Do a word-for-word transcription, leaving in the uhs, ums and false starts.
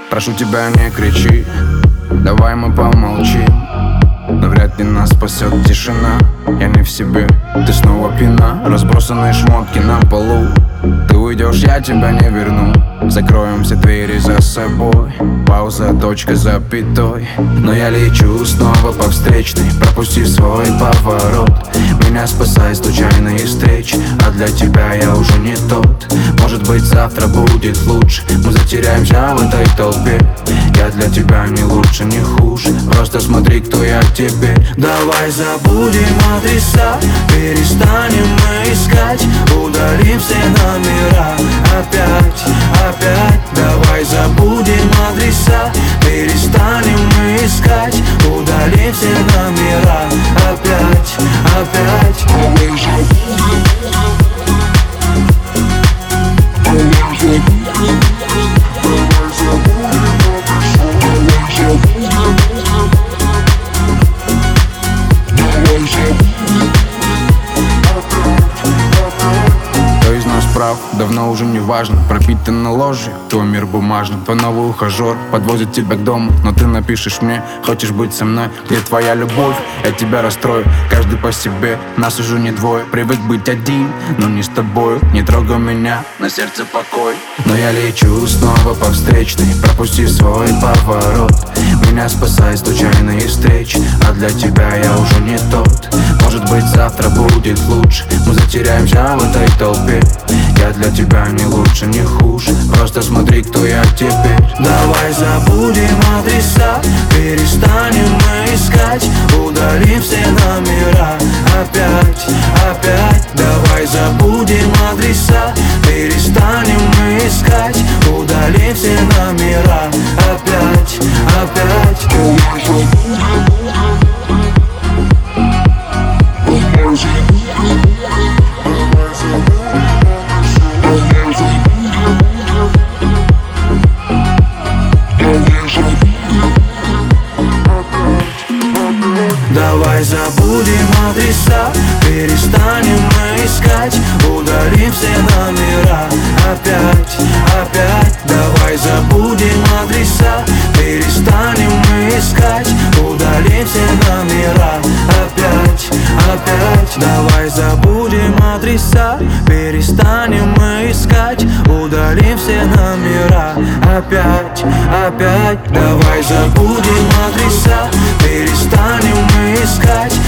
Прошу тебя, не кричи, давай мы помолчим. Но вряд ли нас спасет тишина. Я не в себе, ты снова пьяна. Разбросанные шмотки на полу. Ты уйдешь, я тебя не верну. Закроем все двери за собой. Пауза, точка, запятой. Но я лечу снова по встречной, пропустив свой поворот. Меня спасает случайные встречи, а для тебя я уже не тот. Может быть, завтра будет лучше. Мы затеряемся в этой толпе. Я для тебя не лучше, не хуже. Просто смотри, кто я теперь. Давай забудем адреса, перестанем мы искать, удалим все номера. Опять, опять. Давай забудем адреса, перестанем мы искать, удалим все номера. Опять, опять. Давай забудем. Давай забудем. Кто из нас прав, давно уже не важно. Пропитан на ложе, твой мир бумажный. Твой новый ухажер подвозит тебя к дому, но ты напишешь мне: хочешь быть со мной? Где твоя любовь? Я тебя расстрою. Каждый по себе, нас уже не двое. Привык быть один, но не с тобою. Не трогай меня, на сердце покой. Но я лечу снова по встречной, пропустив свой поворот. Меня спасает случайные встречи, а для тебя я уже не тот. Может быть, завтра будет лучше. Мы затеряемся в этой толпе. Я для тебя не лучше, не хуже. Просто смотри, кто я теперь. Давай забудем адреса, перестанем мы искать, удалим все номера. Опять, опять. Давай забудем адреса, перестанем мы искать, удалим все номера. Опять, опять. Давай забудем. Давай забудем адреса, перестанем мы искать, удалим все номера. Опять, опять. Давай забудем адреса, перестанем мы искать, удалим все номера. Опять, опять. Давай забудем адреса, перестанем мы искать, удалим все номера. Опять, опять. Давай забудем адреса, перестанем мы искать,